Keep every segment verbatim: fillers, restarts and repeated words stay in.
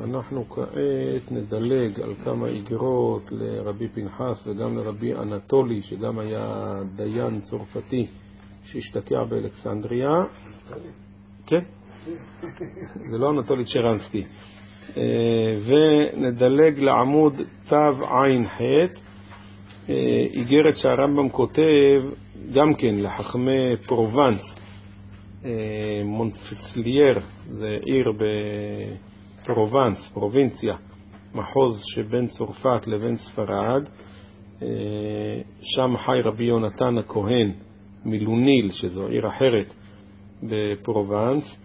אנחנו כעת נדלג על כמה איגרות לרבי פנחס וגם לרבי אנטולי, שגם היה דיין צרפתי שהשתקע באלכסנדריה. כן? זה לא אנטולי צ'רנסקי. ונדלג לעמוד תו עין ח', איגרת שהרמב"ם כותב גם כן לחכמי פרובנס. מונטפסלייר זה עיר בפרובנס, פרובינציה, מחוז שבין צרפת לבין ספרד. שם חי רבי יונתן הכהן מלוניל, שזו עיר אחרת בפרובנס,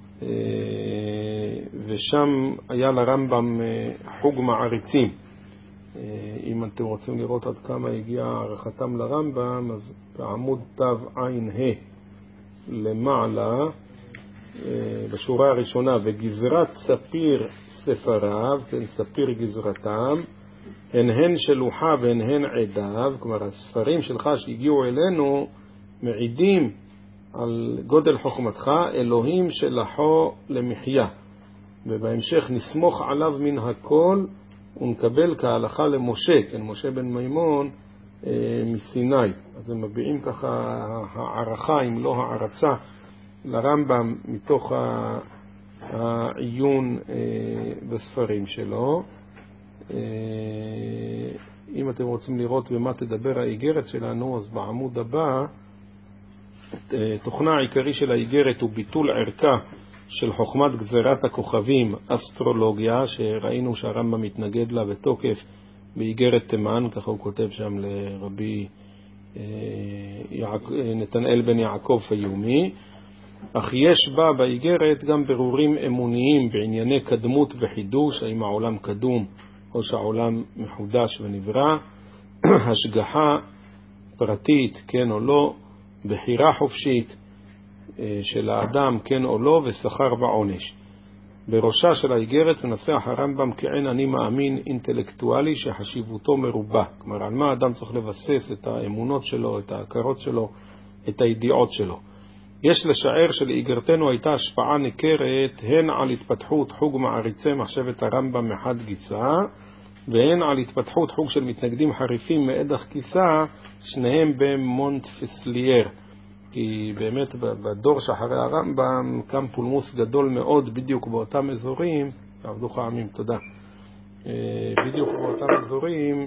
ושם היה לרמב"ם חוג מעריצים. אם אתם רוצים לראות עד כמה הגיעה הערכתם לרמב"ם, אז בעמוד תו עין ה' למעלה, בשורה הראשונה, וגזרת ספיר ספריו, כן, ספיר גזרתם, הן הן שלוחה והן הן עדיו. כלומר, הספרים שלך שהגיעו אלינו מעידים על גודל חוכמתך, אלוהים שלחו למחיה, ובהמשך נסמוך עליו מן הכל ונקבל כהלכה למשה, כן, משה בן מימון אה, מסיני. אז הם מביעים ככה הערכה, אם לא הערצה, לרמב"ם מתוך העיון אה, בספרים שלו. אה, אם אתם רוצים לראות במה תדבר האיגרת שלנו, אז בעמוד הבא, תוכנה העיקרי של האיגרת הוא ביטול ערכה של חוכמת גזירת הכוכבים, אסטרולוגיה, שראינו שהרמב"ם מתנגד לה בתוקף באיגרת תימן, ככה הוא כותב שם לרבי נתנאל בן יעקב פיומי. אך יש בה באיגרת גם ברורים אמוניים בענייני קדמות וחידוש, האם העולם קדום או שהעולם מחודש ונברא, השגחה פרטית כן או לא, בחירה חופשית של האדם כן או לא, ושכר ועונש. בראשה של האיגרת מנסח הרמב"ם כעין אני מאמין אינטלקטואלי שחשיבותו מרובה. כלומר, על מה האדם צריך לבסס את האמונות שלו, את ההכרות שלו, את הידיעות שלו. יש לשער שלאיגרתנו הייתה השפעה ניכרת הן על התפתחות חוג מעריצי מחשבת הרמב"ם מחד גיסא, והן על התפתחות חוג של מתנגדים חריפים מאידך גיסא, שניהם במונטפסלייר. כי באמת בדור שאחרי הרמב"ם קם פולמוס גדול מאוד בדיוק באותם אזורים, עבדוך עמים, תודה, בדיוק באותם אזורים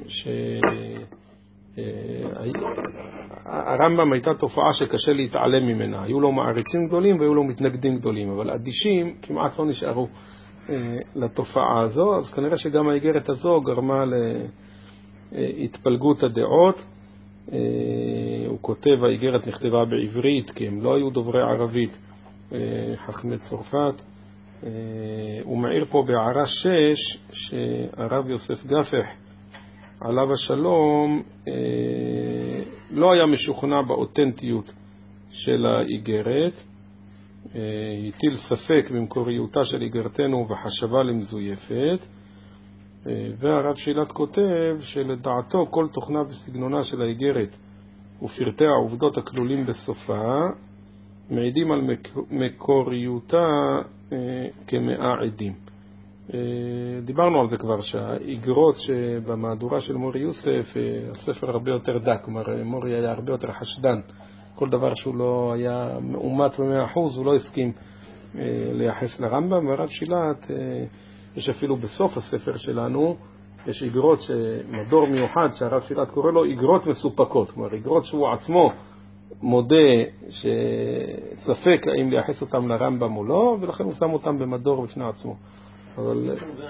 שהרמב"ם הייתה תופעה שקשה להתעלם ממנה. היו לו מעריצים גדולים והיו לו מתנגדים גדולים, אבל אדישים כמעט לא נשארו לתופעה הזו. אז כנראה שגם האיגרת הזו גרמה להתפלגות הדעות. הוא כותב, האיגרת נכתבה בעברית כי הם לא היו דוברי ערבית, חכמי צרפת. הוא מעיר פה בהערה שש שהרב יוסף גפח עליו השלום לא היה משוכנע באותנטיות של האיגרת, הטיל ספק במקוריותה של איגרתנו וחשבה למזויפת. והרב שילת כותב שלדעתו כל תוכנה וסגנונה של האיגרת ופרטי העובדות הכלולים בסופה מעידים על מקוריותה כמאה עדים. דיברנו על זה כבר, שהאיגרות שבמהדורה של מורי יוסף, הספר הרבה יותר דק, כלומר מורי היה הרבה יותר חשדן, כל דבר שהוא לא היה מאומת במאה אחוז הוא לא הסכים לייחס לרמב"ם. והרב שילת, יש אפילו בסוף הספר שלנו, יש איגרות שמדור מיוחד שהרב שילת קורא לו איגרות מסופקות, כלומר איגרות שהוא עצמו מודה שספק האם לייחס אותם לרמב"ם או לא, ולכן הוא שם אותם במדור בפני עצמו. אבל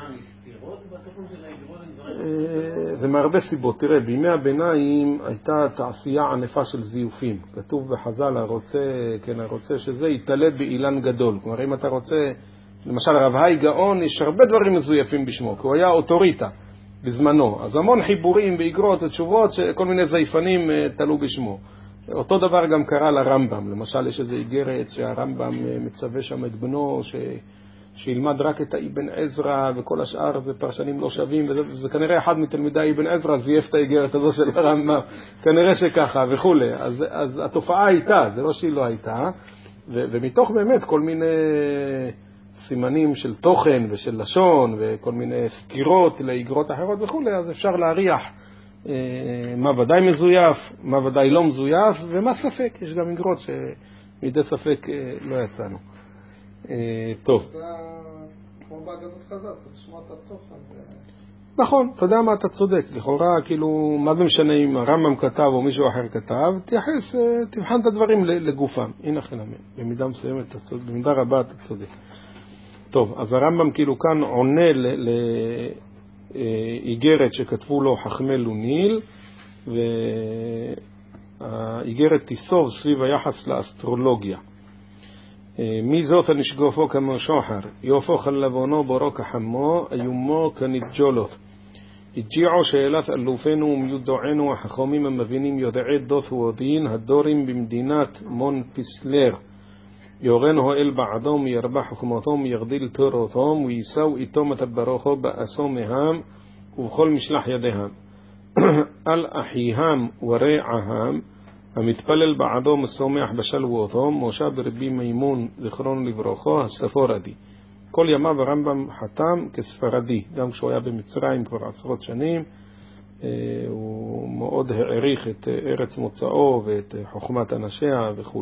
זה מהרבה סיבות. תראה, בימי הביניים הייתה תעשייה ענפה של זיופים. כתוב בחז"ל, הרוצה, כן, הרוצה שזה יתעלה באילן גדול. כלומר, אם אתה רוצה, למשל רב האי גאון, יש הרבה דברים מזויפים בשמו, כי הוא היה אוטוריטה בזמנו. אז המון חיבורים באיגרות ותשובות שכל מיני זייפנים תלו בשמו. אותו דבר גם קרה לרמב"ם. למשל, יש איזו איגרת שהרמב"ם מצווה שם את בנו ש... שילמד רק את האבן עזרא וכל השאר זה פרשנים לא שווים, וזה, וזה כנראה אחד מתלמידי אבן עזרא זייף את האיגרת הזו של הרמב"ם, כנראה שככה וכולי. אז, אז התופעה הייתה, זה לא שהיא לא הייתה, ו, ומתוך באמת כל מיני סימנים של תוכן ושל לשון וכל מיני סתירות לאגרות אחרות וכו', אז אפשר להריח מה ודאי מזויף, מה ודאי לא מזויף, ומה ספק. יש גם אגרות שמידי ספק לא יצאנו. טוב. זה כמו בהגדת חז"ל, צריך לשמוע את התוכן. נכון, אתה יודע מה, אתה צודק. לכאורה, כאילו, מה זה משנה אם הרמב"ם כתב או מישהו אחר כתב, תייחס, תבחן את הדברים לגופם. הנה כן אמן. במידה מסוימת, במידה רבה אתה צודק. טוב, אז הרמב"ם כאילו כאן עונה לאיגרת שכתבו לו חכמי לוניל, והאיגרת תיסוב סביב היחס לאסטרולוגיה. מי זאת הנשגופו כמו שוחר, יופו חלבונו בורו כחמו, איומו כנג'ולות. הגיעו שאלת אלופינו ומיודענו החכמים המבינים יודעי דות ודין, הדורים במדינת מון פיסלר. יורנו אל בעדום ירבה חוכמתום יגדיל תורותום וייסאו איתו מתברוכו באסו מהם ובכל משלח ידיהם. על אחיהם ורעהם המתפלל בעדו מסומח בשלוותו, משה ברבי מימון זכרון לברוכו הספורדי. כל ימיו הרמב"ם חתם כספרדי, גם כשהוא היה במצרים כבר עשרות שנים, הוא מאוד העריך את ארץ מוצאו ואת חוכמת אנשיה וכו'.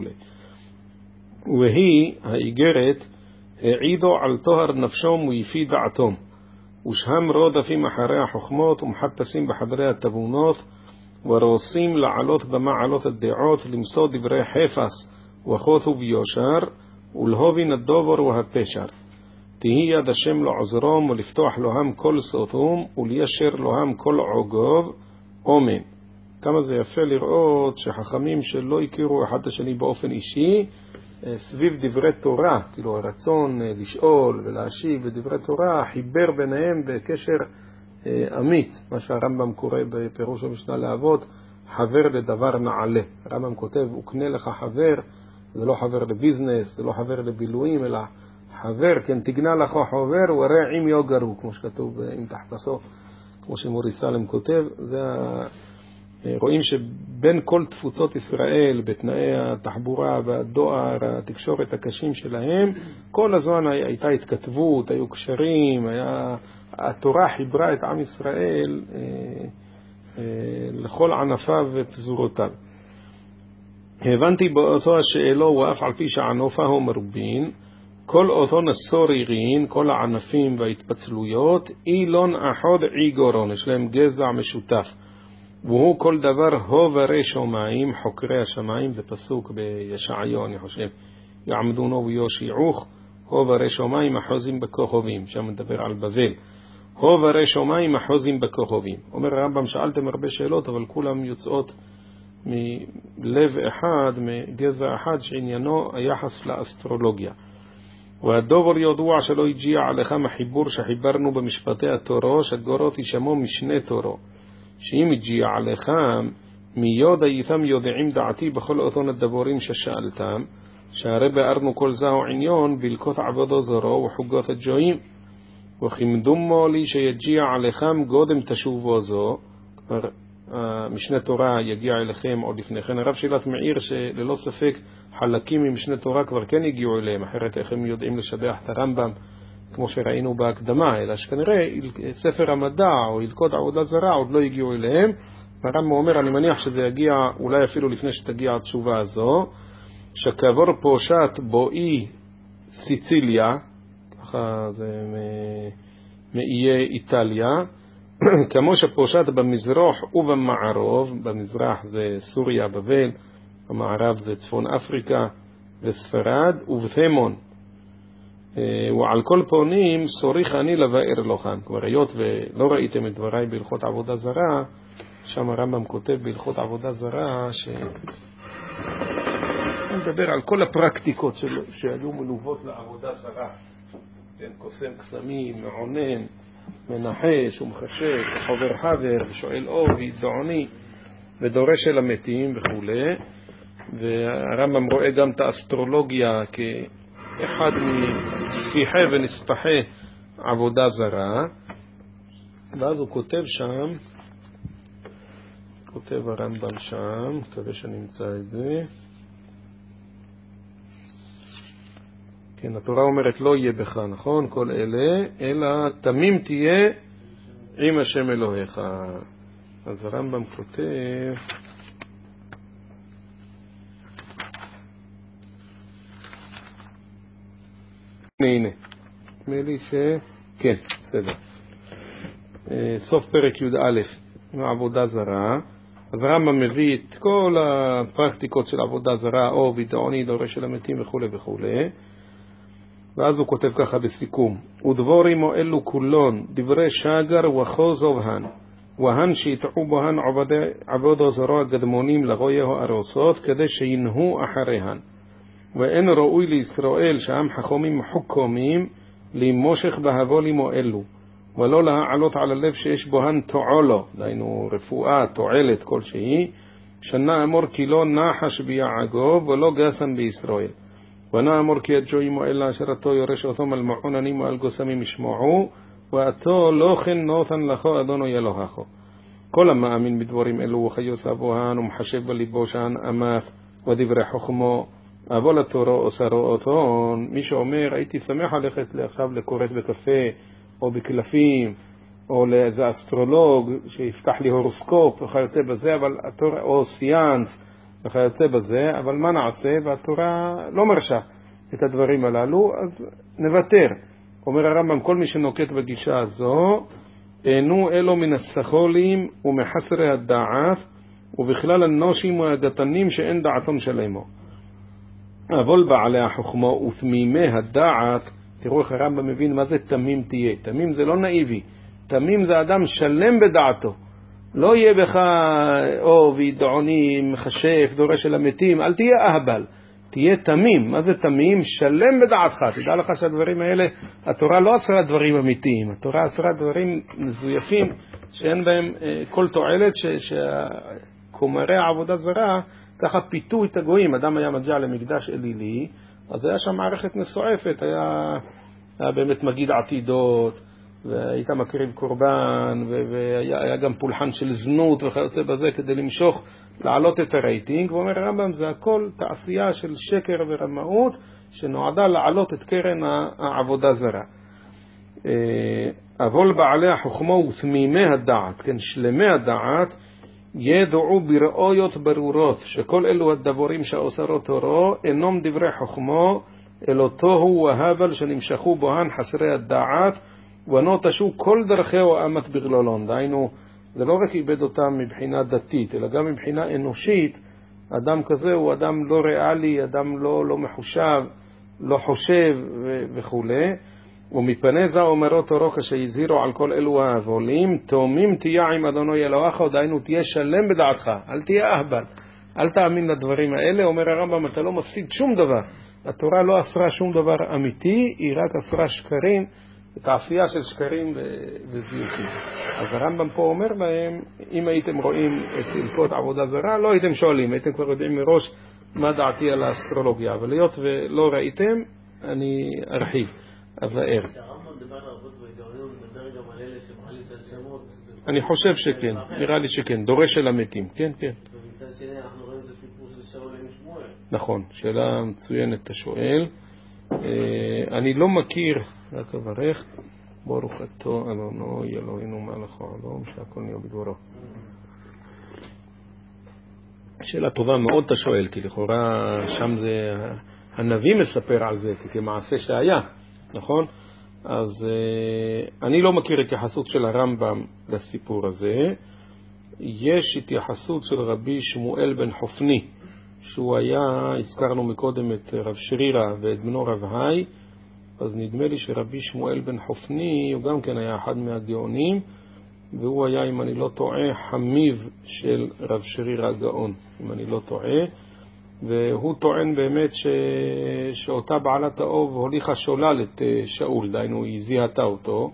והיא, האיגרת, העידו על טוהר נפשום ויפי דעתום, ושהם רודפים אחרי החוכמות ומחפשים בחדרי התבונות, ורוסים לעלות במעלות הדעות, למסור דברי חפש וחוטו ביושר, ולהובין הדובר והפשר. תהי יד השם לעזרום ולפתוח להם כל סוטום, וליישר להם כל עוגוב, אומן. כמה זה יפה לראות שחכמים שלא הכירו אחד השני באופן אישי, סביב דברי תורה, כאילו הרצון לשאול ולהשיב בדברי תורה, חיבר ביניהם בקשר אמיץ, מה שהרמב"ם קורא בפירוש המשנה לאבות, חבר לדבר נעלה. הרמב"ם כותב, וקנה לך חבר, זה לא חבר לביזנס, זה לא חבר לבילויים, אלא חבר, כן תגנה לך חבר, ורע עם יוגרו, כמו שכתוב עם תחתסו, כמו שמורי סלם כותב. זה רואים שבין כל תפוצות ישראל, בתנאי התחבורה והדואר, התקשורת הקשים שלהם, כל הזמן הייתה התכתבות, היו קשרים, היה... התורה חיברה את עם ישראל אה, אה, לכל ענפיו ופזורותיו. הבנתי באותו השאלו, ואף על פי שענופה מרובין, כל אותו נסורירין, כל הענפים וההתפצלויות, אילון אחוד עיגורון, יש להם גזע משותף. והוא כל דבר הוברי שומעים, חוקרי השמיים, זה פסוק בישעיהו, אני חושב, יעמדונו ויושיעוך, הוברי שומעים אחוזים בכוכבים, שם מדבר על בבל. הוברי שומעים אחוזים בכוכבים. אומר הרמב"ם, שאלתם הרבה שאלות, אבל כולם יוצאות מלב אחד, מגזע אחד, שעניינו היחס לאסטרולוגיה. והדובר ידוע שלא הגיע עליכם החיבור שחיברנו במשפטי התורו, שגורות ישמו משנה תורו. שאם הגיע עליכם, מיוד הייתם יודעים דעתי בכל אותון הדבורים ששאלתם, שהרי בארנו כל זהו עניון בלקות עבודו זרו וחוגות הג'ויים. וכמדומו לי שיגיע עליכם גודם תשובו זו, משנה תורה יגיע אליכם עוד לפני כן. הרב שילת מעיר שללא ספק חלקים ממשנה תורה כבר כן הגיעו אליהם, אחרת איך הם יודעים לשבח את הרמב"ם כמו שראינו בהקדמה, אלא שכנראה ספר המדע או הלכות עבודה זרה עוד לא הגיעו אליהם. הרמב"ם אומר, אני מניח שזה יגיע אולי אפילו לפני שתגיע התשובה הזו, שכעבור פרשת בואי סיציליה, ככה זה מאיי איטליה, כמו שפרשת במזרח ובמערב, במזרח זה סוריה, בבל, במערב זה צפון אפריקה וספרד ובתימון. ועל כל פונים סוריך אני לבאר לכם. כבר היות ולא ראיתם את דבריי בהלכות עבודה זרה, שם הרמב"ם כותב בהלכות עבודה זרה שהוא מדבר על כל הפרקטיקות שלו, שהיו מלוות לעבודה זרה, כן, קוסם קסמים, מעונן, מנחש ומחשב וחובר חבר ושואל אור וידעוני ודורש אל המתים וכו'. והרמב"ם רואה גם את האסטרולוגיה כאחד מספיחי ונספחי עבודה זרה. ואז הוא כותב שם, כותב הרמב"ם שם, מקווה שנמצא את זה, כן, התורה אומרת לא יהיה בך, נכון? כל אלה, אלא תמים תהיה עם השם אלוהיך. אז הרמב"ם כותב, הנה, הנה, נדמה לי ש... כן, בסדר. סוף פרק י"א, עבודה זרה. אז הרמב"ם מביא את כל הפרקטיקות של עבודה זרה, או בידעוני, דורש של המתים וכו' וכו'. ואז הוא כותב ככה בסיכום, ודבורים או אלו כולון, דברי שגר וחוזוב הן, והן שיטעו בוהן עבודו זרו הגדמונים לרויהו ארוסות, כדי שינהו אחריהן. ואין ראוי לישראל שעם חכומים חוכמים, למושך בהבולים או אלו, ולא להעלות על הלב שיש בוהן תועלו, דהיינו רפואה, תועלת כלשהי, שנה אמור כי לא נחש ביעגוב ולא גסם בישראל. ונה אמור כי הג'וימו אלא אשר אתו יורש אותם על מעוננים ועל גוסמים ישמעו, ואתו לא כן נותן לכו אדונו ילוהכו. כל המאמין בדבורים אלו וחיוס אבוהן ומחשב בליבו שהן אמת ודברי חוכמו, אבל התורו עושרו אותון. מי שאומר הייתי שמח ללכת עכשיו לקוראת בקפה או בקלפים או לאיזה אסטרולוג שיפתח לי הורוסקופ וכיוצא בזה, אבל התורה, או סיאנס וכיוצא בזה, אבל מה נעשה? והתורה לא מרשה את הדברים הללו, אז נוותר. אומר הרמב"ם, כל מי שנוקט בגישה הזו אינו אלו מן הסחולים ומחסרי הדעת, ובכלל הנושים והגתנים שאין דעתם שלמו. אבל בעלי החוכמה ותמימי הדעת, תראו איך הרמב"ם מבין מה זה תמים תהיה. תמים זה לא נאיבי, תמים זה אדם שלם בדעתו. לא יהיה בך או וידעוני מחשף דורש של המתים, אל תהיה אהבל, תהיה תמים. מה זה תמים? שלם בדעתך. תדע לך שהדברים האלה, התורה לא אסרה דברים אמיתיים, התורה אסרה דברים מזויפים שאין בהם כל תועלת, שכומרי העבודה זרה ככה פיתו את הגויים. אדם היה מגיע למקדש אלילי, אז היה שם מערכת מסועפת, היה, היה באמת מגיד עתידות, והיית מקריב קורבן, והיה גם פולחן של זנות וכיוצא בזה כדי למשוך, לעלות את הרייטינג. ואומר הרמב"ם, זה הכל תעשייה של שקר ורמאות שנועדה לעלות את קרן העבודה זרה. אבל בעלי החוכמה ותמימי הדעת, כן, שלמי הדעת, ידעו בראיות ברורות שכל אלו הדבורים שאוסרות תורו אינם דברי חוכמה, אלא תוהו והבל שנמשכו בוהן חסרי הדעת, ונוטשו כל דרכיו אמת בגללון. דהיינו, זה לא רק איבד אותם מבחינה דתית, אלא גם מבחינה אנושית. אדם כזה הוא אדם לא ריאלי, אדם לא, לא מחושב, לא חושב וכו'. ומפני זה אומרו תורו כשהזהירו על כל אלו ההבולים, תאומים תהיה עם אדונו אלוהיך, דהיינו תהיה שלם בדעתך, אל תהיה אהבל, אל תאמין לדברים האלה. אומר הרמב"ם, אתה לא מפסיד שום דבר. התורה לא אסרה שום דבר אמיתי, היא רק אסרה שקרים, תעשייה של שקרים וזיופים. אז הרמב"ם פה אומר להם, אם הייתם רואים את הלכות עבודה זרה, לא הייתם שואלים, הייתם כבר יודעים מראש מה דעתי על האסטרולוגיה, אבל להיות ולא ראיתם, אני ארחיב, אבאר. אני חושב שכן, נראה לי שכן, דורש של המתים, כן, כן. ומצד שני אנחנו רואים את הסיפור של שאול עם שמואל. נכון, שאלה מצוינת אתה שואל. אני לא מכיר, רק אברך, ברוך אתה אדוני אלוהינו מלך העולם שהכל נהיה בדברו. שאלה טובה מאוד אתה שואל, כי לכאורה שם זה, הנביא מספר על זה כמעשה שהיה, נכון? אז אני לא מכיר התייחסות של הרמב"ם לסיפור הזה. יש התייחסות של רבי שמואל בן חופני, שהוא היה, הזכרנו מקודם את רב שרירה ואת בנו רב היי, אז נדמה לי שרבי שמואל בן חופני הוא גם כן היה אחד מהגאונים, והוא היה, אם אני לא טועה, חמיב של רב שרירה הגאון, אם אני לא טועה. והוא טוען באמת ש... שאותה בעלת האוב הוליכה שולל את שאול, דהיינו היא זיהתה אותו,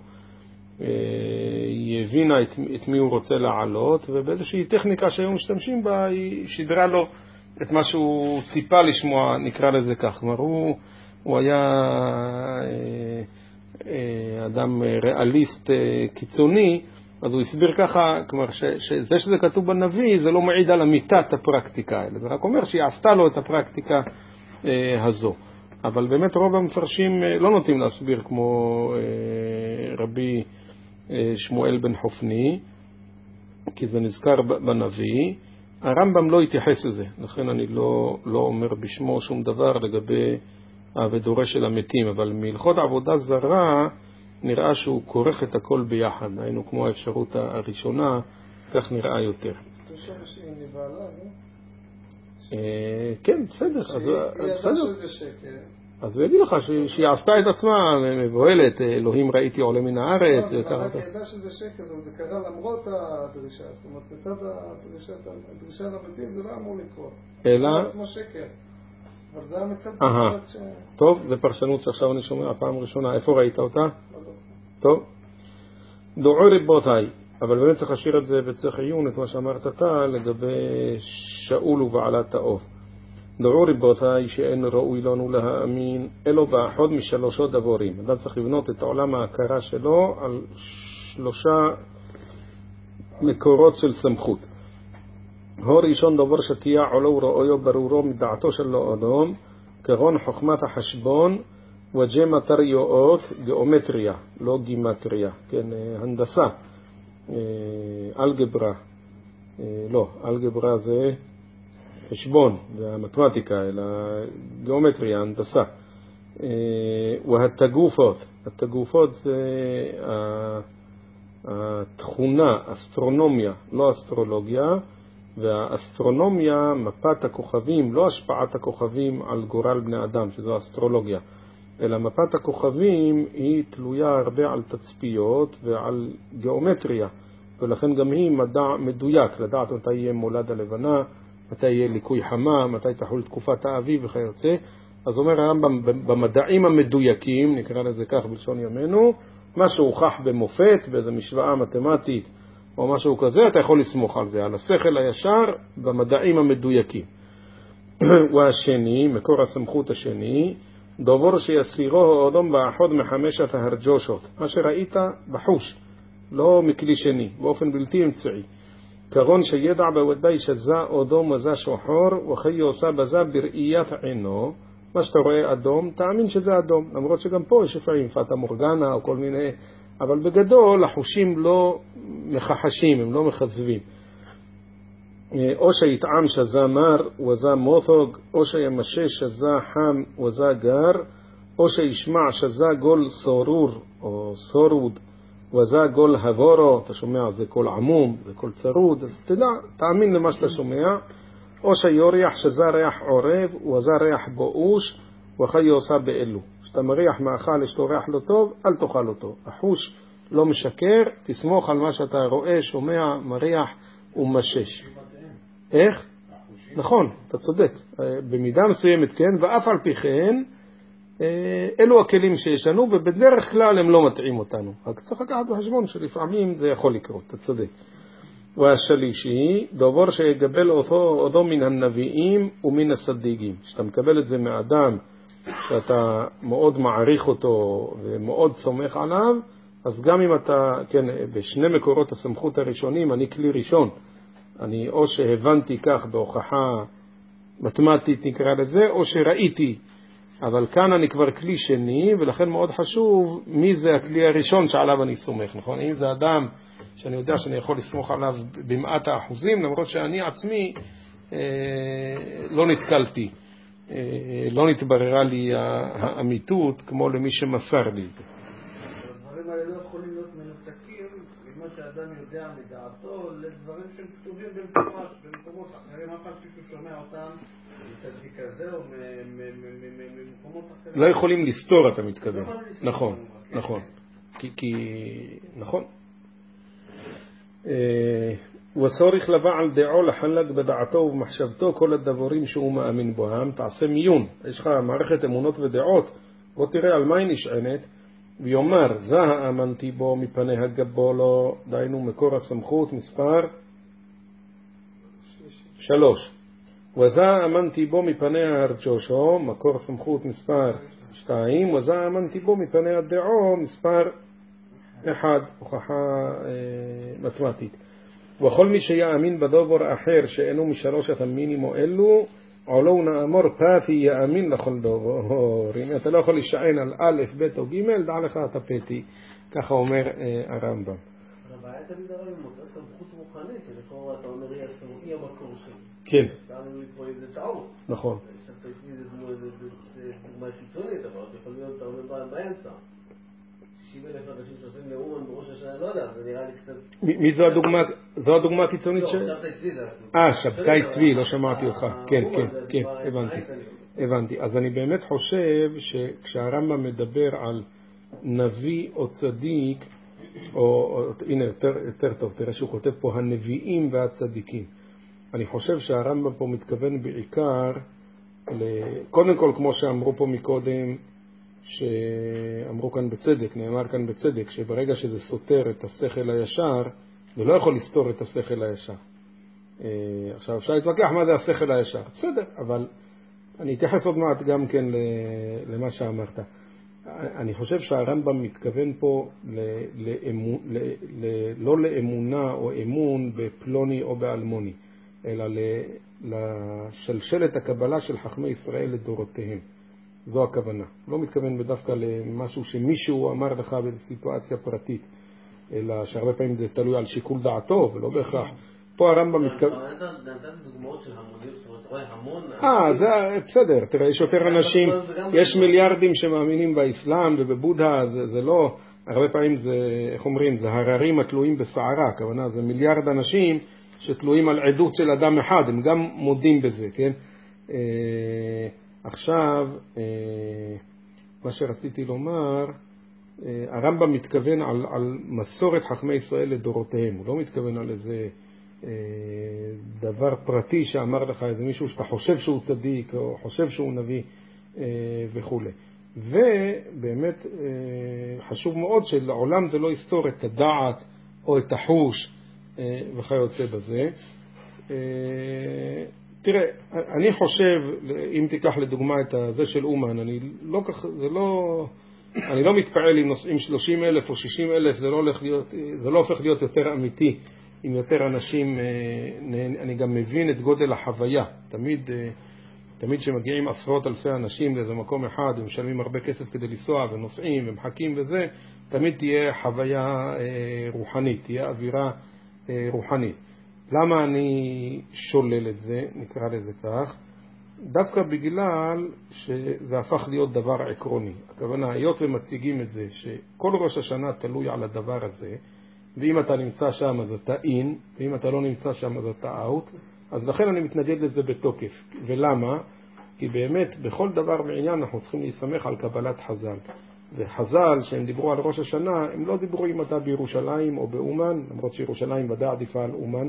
היא הבינה את, את מי הוא רוצה לעלות, ובאיזושהי טכניקה שהיום משתמשים בה היא שידרה לו את מה שהוא ציפה לשמוע, נקרא לזה כך. כלומר, הוא, הוא היה אדם ריאליסט קיצוני, אז הוא הסביר ככה, כלומר, ש, שזה שזה כתוב בנביא, זה לא מעיד על אמיתת הפרקטיקה, אלא זה רק אומר שהיא עשתה לו את הפרקטיקה אה, הזו. אבל באמת רוב המפרשים לא נוטים להסביר כמו רבי שמואל בן חופני, כי זה נזכר בנביא. הרמב"ם לא התייחס לזה, לכן אני לא, לא אומר בשמו שום דבר לגבי ודורש של המתים, אבל מהלכות עבודה זרה נראה שהוא כורך את הכל ביחד, היינו כמו האפשרות הראשונה, כך נראה יותר. אתה חושב שהיא נבעלה, לא? כן, בסדר. שהיא ידעה שזה שקר. אז הוא יגיד לך שהיא עשתה את עצמה מבוהלת, אלוהים ראיתי עולה מן הארץ. לא, היא ידעה שזה שקר, זה קרה למרות הדרישה, זאת אומרת, בצד הדרישה למתים זה לא אמור לקרות. אלא? זה עצמו שקר. אבל זה המצד ש... טוב, זה פרשנות שעכשיו אני שומע הפעם הראשונה. איפה ראית אותה? טוב. דעו רבותיי, אבל באמת צריך להשאיר את זה וצריך עיון את מה שאמרת אתה לגבי שאול ובעלת האוב. דעו רבותיי שאין ראוי לנו להאמין אלו באחד משלושות דבורים. אדם צריך לבנות את העולם ההכרה שלו על שלושה מקורות של סמכות. הו ראשון דבר שתייה עולו ראויו ברורו מדעתו של לא אדום, כגון חוכמת החשבון וג'מטריות, גיאומטריה, לא גימטריה, כן, הנדסה, אלגברה, לא, אלגברה זה חשבון, זה המתמטיקה, אלא גיאומטריה, הנדסה. והתגופות, התגופות זה התכונה, אסטרונומיה, לא אסטרולוגיה, והאסטרונומיה, מפת הכוכבים, לא השפעת הכוכבים על גורל בני אדם, שזו אסטרולוגיה, אלא מפת הכוכבים היא תלויה הרבה על תצפיות ועל גיאומטריה, ולכן גם היא מדע מדויק, לדעת מתי יהיה מולד הלבנה, מתי יהיה ליקוי חמה, מתי תחול תקופת האביב וכיוצא. אז אומר הרמב"ם, במדעים המדויקים, נקרא לזה כך בלשון ימינו, מה שהוכח במופת, באיזו משוואה מתמטית, או משהו כזה, אתה יכול לסמוך על זה, על השכל הישר במדעים המדויקים. והשני, מקור הסמכות השני, דובר שיסירו אדום באחד מחמשת ההרג'ושות, מה שראית בחוש, לא מכלי שני, באופן בלתי אמצעי. כגון שידע בוודאי שזה אדום וזה שחור, וכי עושה בזה בראיית עינו, מה שאתה רואה אדום, תאמין שזה אדום, למרות שגם פה יש לפעמים פאטה מורגנה או כל מיני, אבל בגדול החושים לא מחחשים, הם לא מחזבים. או שיטעם שזה מר וזה מותוג, או שימשש שזה חם וזה גר, או שישמע שזה גול סורור או סורוד וזה גול הבורו, אתה שומע זה קול עמום, זה קול צרוד, אז תדע, תאמין למה שאתה שומע. או שיוריח שזה ריח עורב וזה ריח בואוש וכי עושה באלו. כשאתה מריח מאכל יש לו ריח לא טוב, אל תאכל אותו. החוש לא משקר, תסמוך על מה שאתה רואה, שומע, מריח ומשש. איך? נכון, אתה צודק. במידה מסוימת כן, ואף על פי כן, אלו הכלים שישנו, ובדרך כלל הם לא מטעים אותנו. רק צריך לקחת בחשבון שלפעמים זה יכול לקרות, אתה צודק. והשלישי, דבר שיגבל אותו אותו מן הנביאים ומן הסדיגים. כשאתה מקבל את זה מאדם שאתה מאוד מעריך אותו ומאוד סומך עליו, אז גם אם אתה, כן, בשני מקורות הסמכות הראשונים, אני כלי ראשון. אני או שהבנתי כך בהוכחה מתמטית נקרא לזה, או שראיתי. אבל כאן אני כבר כלי שני, ולכן מאוד חשוב מי זה הכלי הראשון שעליו אני סומך, נכון? אם זה אדם שאני יודע שאני יכול לסמוך עליו במעט האחוזים, למרות שאני עצמי אה, לא נתקלתי, אה, לא נתבררה לי האמיתות כמו למי שמסר לי את זה. הדברים האלה לא יכולים להיות מנותקים ממה שאדם יודע מדעתו לדברים שהם כתובים במפורש במקומות אחרים, אף על פי שהוא שומע אותם מצדיק כזה או ממקומות אחרים. לא יכולים לסתור, אתה מתכוון. נכון, נכון. כי, נכון. וצורך לבעל דעו לחלק בדעתו ובמחשבתו כל הדברים שהוא מאמין בהם. תעשה מיון, יש לך מערכת אמונות ודעות, בוא תראה על מה היא נשענת, ויאמר זה האמנתי בו מפני הגבולו, דיינו מקור הסמכות מספר שלוש. וזה אמנתי בו מפני ההרג'ושו, מקור הסמכות מספר שתיים. וזה אמנתי בו מפני הדעו מספר אחד, הוכחה אה, מתמטית. וכל מי שיאמין בדבר אחר שאינו משלושת המינימו אלו, עולו נאמור פתי יאמין לכל דור. אם אתה לא יכול להישען על א', ב' או ג', דע לך אתה פתי. ככה אומר הרמב"ם. הבעיה תמיד הרב עם אותה סמכות רוחנית, שלכאורה אתה אומר היא הסמכות, היא המקור שלי. כן. תענו לי פה איזה טעות. נכון. שאת איזה דוגמה קיצונית, אבל יכול להיות אתה אומר באמצע. שישים אלף אנשים שעושים נאום בראש השנה, לא יודע, זה נראה לי קצת... מי זו הדוגמה? זו הדוגמה הקיצונית ש... לא, שבתאי צבי זה... אה, שבתאי צבי, לא שמעתי אותך. כן, כן, כן, הבנתי. הבנתי. אז אני באמת חושב שכשהרמב"ם מדבר על נביא או צדיק, או הנה, יותר טוב, תראה שהוא כותב פה הנביאים והצדיקים. אני חושב שהרמב"ם פה מתכוון בעיקר, קודם כל כמו שאמרו פה מקודם, שאמרו כאן בצדק, נאמר כאן בצדק, שברגע שזה סותר את השכל הישר, זה לא יכול לסתור את השכל הישר. עכשיו אפשר להתווכח מה זה השכל הישר, בסדר, אבל אני אתייחס עוד מעט גם כן למה שאמרת. אני חושב שהרמב"ם מתכוון פה לאמון, לא לאמונה או אמון בפלוני או באלמוני, אלא לשלשלת הקבלה של חכמי ישראל לדורותיהם. זו הכוונה. לא מתכוון בדווקא למשהו שמישהו אמר לך באיזו סיטואציה פרטית, אלא שהרבה פעמים זה תלוי על שיקול דעתו, ולא בהכרח. פה הרמב"ם מתכוון... נתן דוגמאות של המונים, זאת אומרת, רואה המון... אה, זה בסדר. תראה, יש יותר אנשים, יש מיליארדים שמאמינים באסלאם ובבודה, זה לא... הרבה פעמים זה, איך אומרים, זה הררים התלויים בסערה, הכוונה, זה מיליארד אנשים שתלויים על עדות של אדם אחד, הם גם מודים בזה, כן? עכשיו, מה שרציתי לומר, הרמב"ם מתכוון על, על מסורת חכמי ישראל לדורותיהם, הוא לא מתכוון על איזה דבר פרטי שאמר לך איזה מישהו שאתה חושב שהוא צדיק או חושב שהוא נביא וכו'. ובאמת חשוב מאוד שלעולם זה לא יסתור את הדעת או את החוש וכיוצא בזה. תראה, אני חושב, אם תיקח לדוגמה את זה של אומן, אני לא כך, זה לא, אני לא מתפעל אם נוסעים שלושים אלף או שישים אלף, זה לא הולך להיות, זה לא הופך להיות יותר אמיתי עם יותר אנשים. אני גם מבין את גודל החוויה. תמיד, תמיד שמגיעים עשרות אלפי אנשים לאיזה מקום אחד, הם משלמים הרבה כסף כדי לנסוע ונוסעים ומחכים וזה, תמיד תהיה חוויה רוחנית, תהיה אווירה רוחנית. למה אני שולל את זה, נקרא לזה כך? דווקא בגלל שזה הפך להיות דבר עקרוני. הכוונה, היות ומציגים את זה, שכל ראש השנה תלוי על הדבר הזה, ואם אתה נמצא שם אז אתה אין, ואם אתה לא נמצא שם אז אתה אאוט, אז לכן אני מתנגד לזה בתוקף. ולמה? כי באמת בכל דבר ועניין אנחנו צריכים להסתמך על קבלת חז"ל. וחז"ל שהם דיברו על ראש השנה, הם לא דיברו אם אתה בירושלים או באומן, למרות שירושלים ודאי עדיפה על אומן,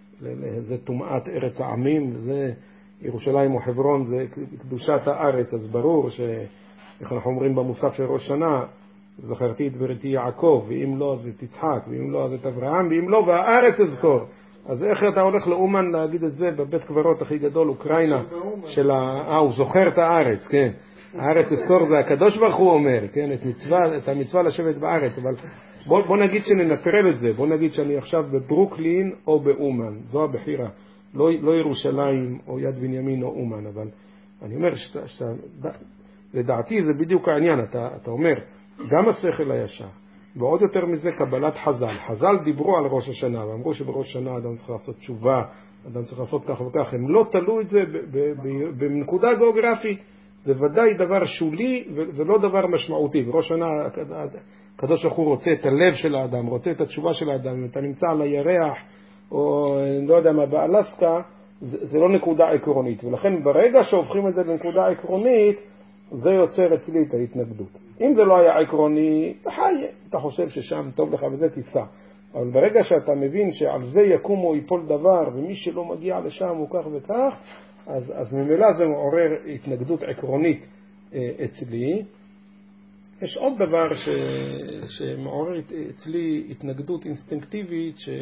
זה טומאת ארץ העמים, זה ירושלים או חברון, זה קדושת הארץ, אז ברור שאיך אנחנו אומרים במוסף של ראש שנה, זכרתי את בריתי יעקב, ואם לא אז את יצחק, ואם לא אז את אברהם, ואם לא והארץ אזכור. אז איך אתה הולך לאומן להגיד את זה בבית קברות הכי גדול, אוקראינה, של ה... אה, הוא זוכר את הארץ, כן. הארץ אזכור זה הקדוש ברוך הוא אומר, כן, את מצווה, את המצווה לשבת בארץ, אבל בוא, בוא נגיד שננטרל את זה, בוא נגיד שאני עכשיו בברוקלין או באומן, זו הבחירה, לא, לא ירושלים או יד בנימין או אומן, אבל אני אומר שאתה, שאתה, לדעתי זה בדיוק העניין, אתה, אתה אומר, גם השכל הישר, ועוד יותר מזה קבלת חז"ל. חז"ל דיברו על ראש השנה, ואמרו שבראש השנה אדם צריך לעשות תשובה, אדם צריך לעשות כך וכך, הם לא תלו את זה בנקודה גיאוגרפית, זה ודאי דבר שולי ולא דבר משמעותי. בראש השנה הקדוש ברוך הוא רוצה את הלב של האדם, רוצה את התשובה של האדם. אם אתה נמצא על הירח או לא יודע מה באלסקה, זה, זה לא נקודה עקרונית, ולכן ברגע שהופכים את זה לנקודה עקרונית, זה יוצר אצלי את ההתנגדות. אם זה לא היה עקרוני, חי, אתה חושב ששם טוב לך וזה תיסע. אבל ברגע שאתה מבין שעל זה יקום או ייפול דבר, ומי שלא מגיע לשם הוא כך וכך, אז, אז ממילא זה מעורר התנגדות עקרונית אה, אצלי. יש עוד דבר ש, שמעורר אצלי התנגדות אינסטינקטיבית, ש,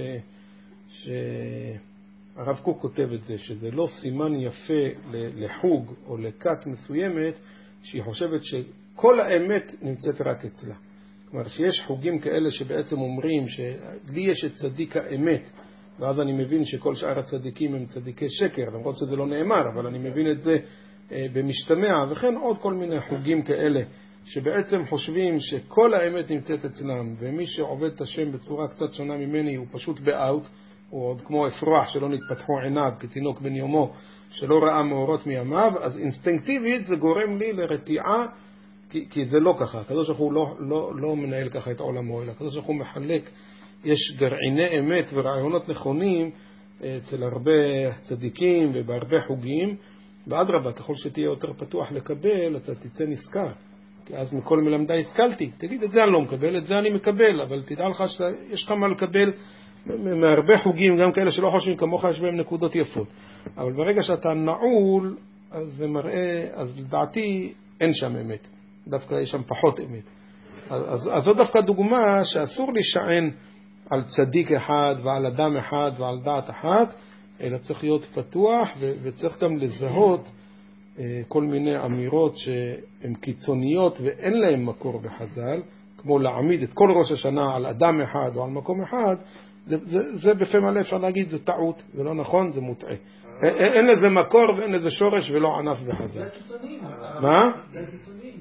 שהרב קוק כותב את זה, שזה לא סימן יפה לחוג או לכת מסוימת, שהיא חושבת שכל האמת נמצאת רק אצלה. כלומר, שיש חוגים כאלה שבעצם אומרים שלי יש את צדיק האמת, ואז אני מבין שכל שאר הצדיקים הם צדיקי שקר, למרות שזה לא נאמר, אבל אני מבין את זה במשתמע, וכן עוד כל מיני חוגים כאלה, שבעצם חושבים שכל האמת נמצאת אצלם, ומי שעובד את השם בצורה קצת שונה ממני הוא פשוט באוט, הוא עוד כמו אפרוח שלא נתפתחו עיניו כתינוק בן יומו, שלא ראה מאורות מימיו, אז אינסטינקטיבית זה גורם לי לרתיעה, כי, כי זה לא ככה. הקדוש ברוך הוא לא, לא, לא מנהל ככה את עולמו, אלא הקדוש ברוך הוא מחלק, יש גרעיני אמת ורעיונות נכונים אצל הרבה צדיקים ובהרבה חוגים, ואדרבה, ככל שתהיה יותר פתוח לקבל, אתה תצא נזכר. כי אז מכל מלמדי השכלתי. תגיד, את זה אני לא מקבל, את זה אני מקבל, אבל תדע לך שיש לך מה לקבל מהרבה חוגים, גם כאלה שלא חושבים כמוך, יש בהם נקודות יפות. אבל ברגע שאתה נעול, אז זה מראה, אז לדעתי אין שם אמת. דווקא יש שם פחות אמת. אז, אז זו דווקא דוגמה שאסור להישען על צדיק אחד ועל אדם אחד ועל דעת אחת, אלא צריך להיות פתוח ו- וצריך גם לזהות אה, כל מיני אמירות שהן קיצוניות ואין להן מקור בחז"ל, כמו להעמיד את כל ראש השנה על אדם אחד או על מקום אחד, זה, זה, זה בפה מלא אפשר להגיד, זה טעות, זה לא נכון, זה מוטעה. אין, אין לזה מקור ואין לזה שורש ולא ענף בחז"ל. זה קיצוניים. מה? זה קיצוניים.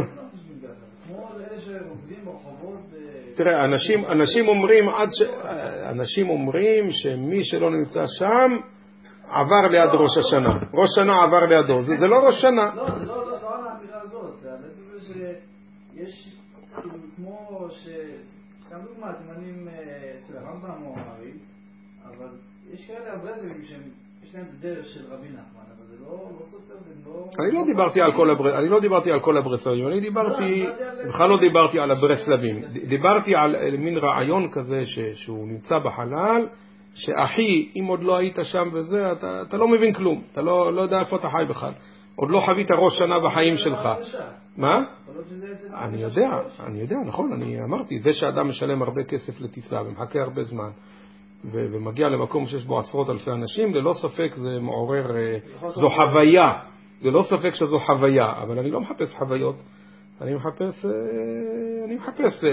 כמו אלה שעובדים ברחובות... תראה, אנשים, אנשים אומרים עד ש... אנשים אומרים שמי שלא נמצא שם עבר ליד ראש השנה. ראש שנה עבר לידו. זה, זה לא ראש שנה. לא, זה לא, לא, לא על האמירה הזאת. זה בעצם זה שיש כמו ש... סתם דוגמא, תימנים אצל הרמב"ם או המעריץ, אבל יש כאלה הברסלבים שיש להם דרך של רבי נחמן, אבל זה לא סותר, זה לא... אני לא דיברתי על כל הברסלבים, אני לא דיברתי על כל הברסלבים, אני דיברתי, בכלל לא דיברתי על הברסלבים, דיברתי על מין רעיון כזה שהוא נמצא בחלל, שאחי, אם עוד לא היית שם וזה, אתה, אתה לא מבין כלום, אתה לא, לא יודע איפה אתה חי בכלל, עוד לא חווית ראש שנה בחיים שלך. מה? אני יודע, אני יודע, נכון, אני אמרתי, זה שאדם משלם הרבה כסף לטיסה ומחכה הרבה זמן, ומגיע למקום שיש בו עשרות אלפי אנשים, ללא ספק זה מעורר, זו חוויה, ללא ספק שזו חוויה, אבל אני לא מחפש חוויות, אני מחפש, אני מחפש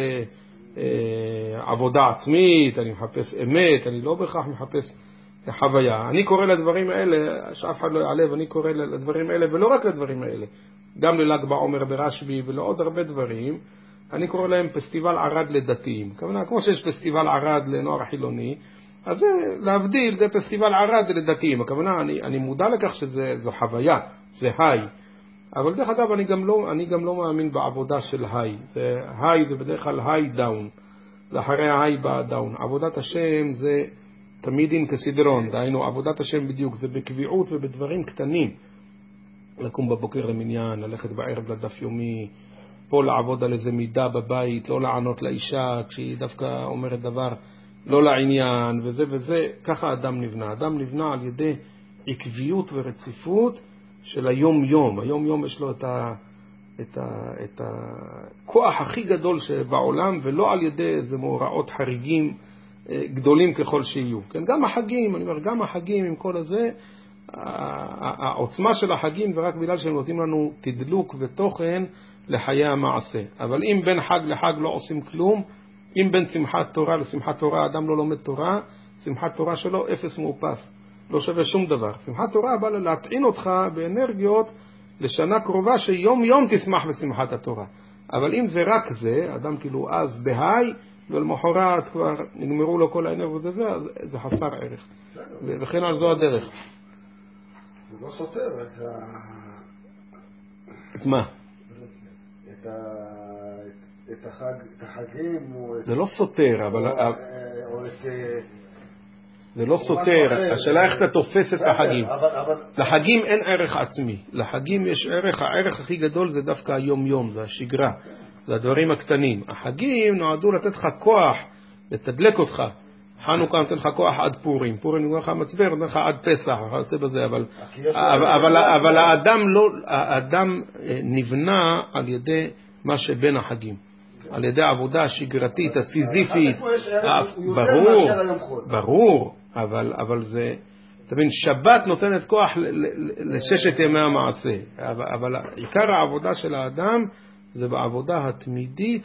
עבודה עצמית, אני מחפש אמת, אני לא בהכרח מחפש חוויה. אני קורא לדברים האלה, שאף אחד לא יעלב, אני קורא לדברים האלה, ולא רק לדברים האלה, גם לל"ג בעומר ברשב"י ולעוד הרבה דברים, אני קורא להם פסטיבל ערד לדתיים. כמובן, כמו שיש פסטיבל ערד לנוער חילוני, אז זה, להבדיל, זה פסטיבל ערד לדתיים. הכוונה, אני, אני מודע לכך שזו חוויה, זה היי. אבל דרך אגב, אני גם לא, אני גם לא מאמין בעבודה של היי. זה, היי זה בדרך כלל היי דאון. לאחרי ההיי בא דאון. עבודת השם זה תמידים כסדרון. דהיינו, עבודת השם בדיוק זה בקביעות ובדברים קטנים. לקום בבוקר למניין, ללכת בערב לדף יומי, פה לעבוד על איזה מידה בבית, לא לענות לאישה כשהיא דווקא אומרת דבר לא לעניין, וזה וזה. ככה אדם נבנה. אדם נבנה על ידי עקביות ורציפות של היום יום. היום יום יש לו את, ה, את, ה, את הכוח הכי גדול שבעולם, ולא על ידי איזה מאורעות חריגים גדולים ככל שיהיו. כן, גם החגים, אני אומר, גם החגים עם כל הזה, העוצמה של החגים ורק בגלל שהם נותנים לנו תדלוק ותוכן לחיי המעשה. אבל אם בין חג לחג לא עושים כלום, אם בין שמחת תורה לשמחת תורה אדם לא לומד תורה, שמחת תורה שלו אפס מאופס, לא שווה שום דבר. שמחת תורה באה להטעין אותך באנרגיות לשנה קרובה שיום יום תשמח בשמחת התורה. אבל אם זה רק זה, אדם כאילו אז בהיי, ולמחרת כבר נגמרו לו כל האנרגיות וזה, זה חסר ערך. וכן על זו הדרך. זה לא סותר את ה... את מה? את ה... את החג... את החגים או את... זה לא סותר, אבל... או, או את... זה לא סותר, השאלה איך אתה תופס את החגים. לחגים אין ערך עצמי, לחגים יש ערך, הערך הכי גדול זה דווקא היום יום, זה השגרה, זה הדברים הקטנים. החגים נועדו לתת לך כוח, לתדלק אותך. חנוכה נותן לך כוח עד פורים, פורים נותן לך מצבר, נותן לך עד פסח, עושה בזה, אבל, אבל, אבל האדם, לא, האדם נבנה על ידי מה שבין החגים, על ידי העבודה השגרתית, הסיזיפית, ברור, ברור, אבל, אבל זה, תבין, שבת נותנת כוח לששת ימי המעשה, אבל עיקר העבודה של האדם זה בעבודה התמידית,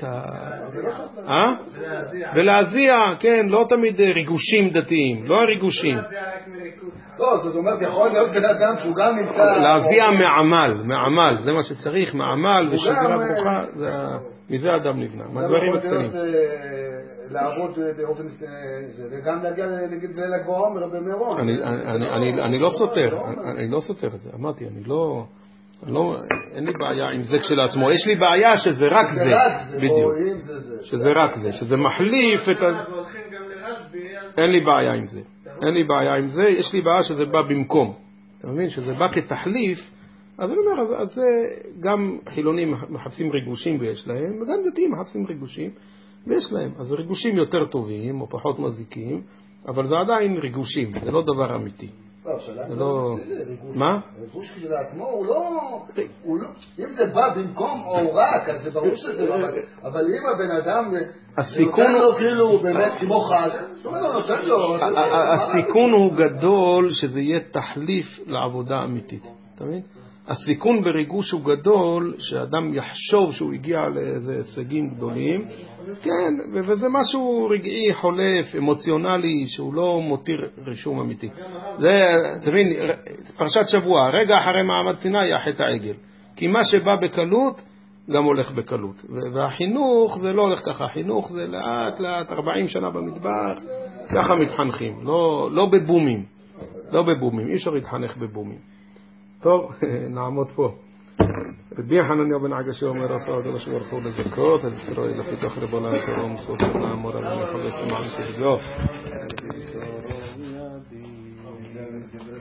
ולהזיע, כן, לא תמיד ריגושים דתיים, לא הריגושים. לא, זאת אומרת, יכול להיות בן אדם שהוא גם נמצא... להזיע מעמל, מעמל, זה מה שצריך, מעמל ושגרה ברוכה, מזה אדם נבנה, מהדברים הקטנים. לעבוד באופן... וגם להגיע להגיד ליל הגבוה במירון. אני לא סותר, אני לא סותר את זה, אמרתי, אני לא... לא, אין לי בעיה עם זה כשלעצמו, יש לי בעיה שזה רק זה, בדיוק, שזה רק זה, שזה מחליף את ה... אין לי בעיה עם זה, אין לי בעיה עם זה, יש לי בעיה שזה בא במקום, אתה מבין? שזה בא כתחליף, אז אני אומר, אז זה גם חילונים מחפשים ריגושים ויש להם, וגם דתיים מחפשים ריגושים ויש להם, אז ריגושים יותר טובים או פחות מזיקים, אבל זה עדיין ריגושים, זה לא דבר אמיתי. לא, מה? ריגוש כשלעצמו הוא לא, אם זה בא במקום או רק, אז זה ברור שזה לא, אבל אם הבן אדם נותן לו כאילו באמת כמו חג, זאת אומרת, נותן לו... הסיכון הוא גדול שזה יהיה תחליף לעבודה אמיתית, אתה מבין? הסיכון בריגוש הוא גדול שאדם יחשוב שהוא הגיע לאיזה הישגים גדולים, כן, וזה משהו רגעי, חולף, אמוציונלי, שהוא לא מותיר רישום אמיתי. זה, תבין, פרשת שבוע, רגע אחרי מעמד סיני יחת העגל. כי מה שבא בקלות, גם הולך בקלות. והחינוך זה לא הולך ככה, חינוך זה לאט לאט, ארבעים שנה במדבר, ככה מתחנכים, לא, לא בבומים, לא בבומים, אי אפשר להתחנך בבומים. טוב, נעמוד פה. רבי חנניה בן עגשי אומר עשה הקדוש ברוך הוא לזכות, אל ישראל לפיתוח ריבונה תהום סוף שנה אמור עלינו חמש למען סביבו.